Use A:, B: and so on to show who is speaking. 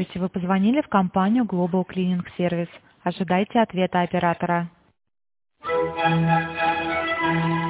A: Здравствуйте, вы позвонили в компанию Global Cleaning Service. Ожидайте ответа оператора.